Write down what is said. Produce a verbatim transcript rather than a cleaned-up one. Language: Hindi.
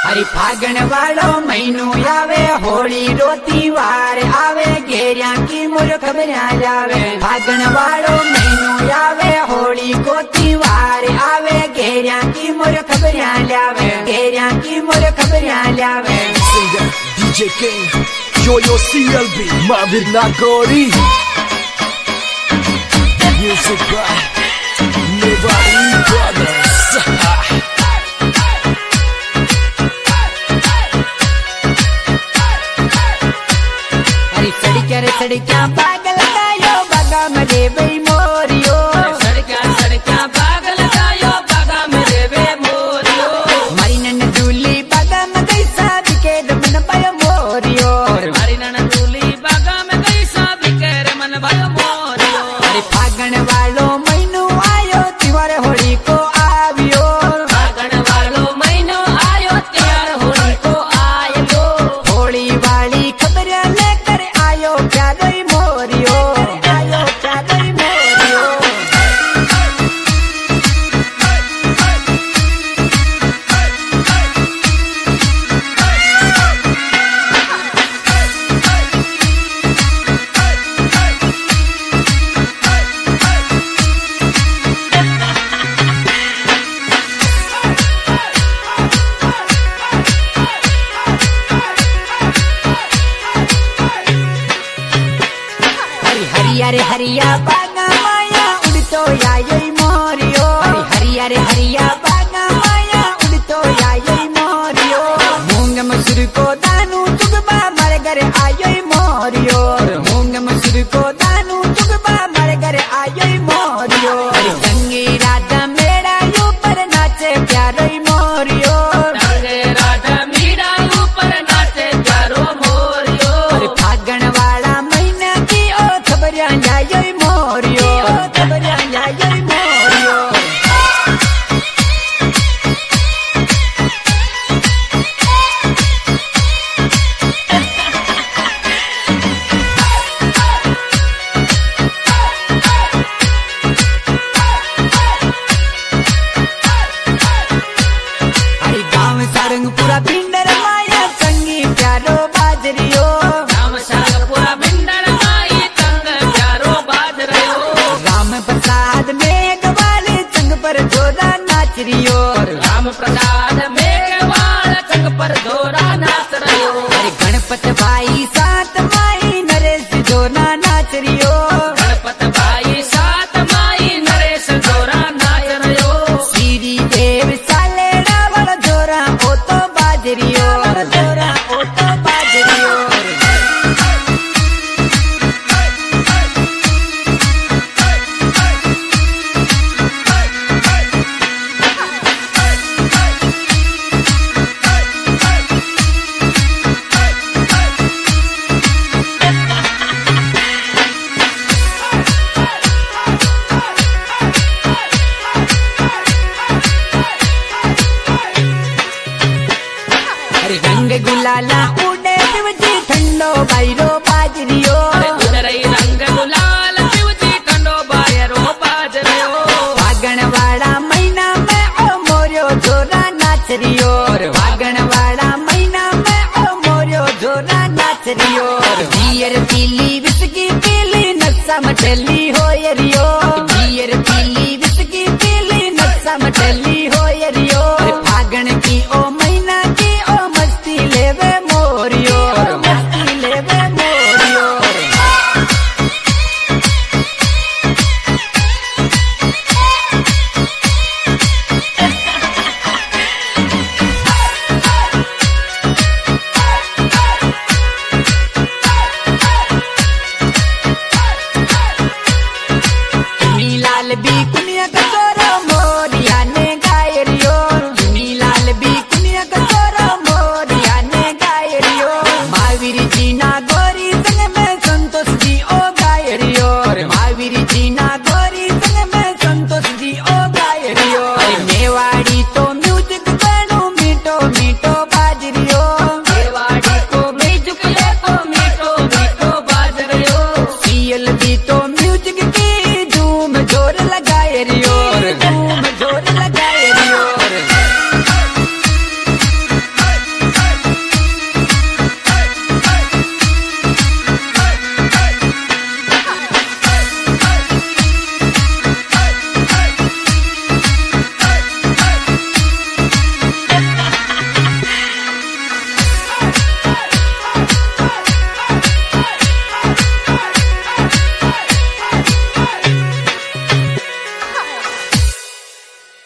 अरे फागण वालो महीनो आवे होली रोती वार आवे घेरिया की मोर खबरिया जावे। फागण वालो महीनो आवे होली कोती वार आवे घेरिया की मोर खबरिया लावे। घेरिया की मोर खबरिया लावे। Singer D J King Yo-Yo C L B Mahavir Nagori Music by Nevai Brothers। अरे सड़किया रे सड़किया पागल गायो बागा मरे बई मोरियो। सड़किया सड़किया पागल गायो बागा मरे बे मोरियो। मारी नन दूली बागा में गई साथ के मन पायो मोरियो। मारी नन दूली बागा में गई साथ के मन पायो मोरियो। अरे फागण वालो महीनो आयो त्योहार होली को आवियो। फागण वालो महीनो आयो त्योहार होली को आयो। होली वाली खबरिया लेकर आयो प्यादई मोरियो। आयो प्यादई मोरियो। हरिया रे हरिया बागा माया उड़तो आयोई मोरियो। हरिया रे हरिया बागा माया उड़तो आयोई मोरियो। मूंग मसूर को दानू चुगबा मारे घर आयोई मोरियो। मूंग मसूर को दानू चुगबा मारे घर आयोई मोरियो। संगी राधा मेरा यू पर नाचे प्यारोई मोरियो। संगे राधा मीरा ऊपर नाचे प्यारो मोरियो। अरे फागण वाला महीना की ओ खबरिया जायोई मोरियो। खबरिया जायोई मोरियो। अरे गाँव सारंग पूरा पिंडर माया संगी प्यारो बाजरियो। राम साग पूरा बिंदर माई तंग प्यारो बाज रहो। राम प्रसाद मेघ वाले संग पर जोरा नाच रियो। राम प्रसाद मेघवाल चंग पर धोरा नाच रहो। अरे गणपत भाई सात माई नरेश जोरा नाच रियो। गणपत भाई सात माई नरेश धोरा नाच रहो। श्री देव साले रावण जोरा ओ तो बाजरियो। जोरा ओ तो बाजरियो। अरे रंग गुलाला उड़े शिवजी ठंडो बाईरो बाजरियो। उदरई रंग गुलाल शिवजी ठंडो बायरो बाज रहो। फागण वाला महीना में ओ मोरियो जोरा नाच रियो। फागण वाला महीना में ओ मोरियो जोरा नाच रियो। बियर पीली विस्की पीली नक्शा मटली हो रियो। बियर पीली विस्की पीली नक्शा मटली हो रियो। फागण की ओ महीना की ओ मस्ती लेवे मोरियो। मस्ती लेवे मोरियो। चुनी लाल भी कुनिया कचोरो मोरिया ने गाय रियो। चुनी लाल भी कुनिया कचोरो मोरिया ने गाय रियो। महावीर जी ना गोरी संग में संतोष जी ओ गाय रियो। महावीर जी ना गोरी संग में संतोष जी ओ गाय रियो। मेवाड़ी तो म्यूजिक बनू मीठो मीठो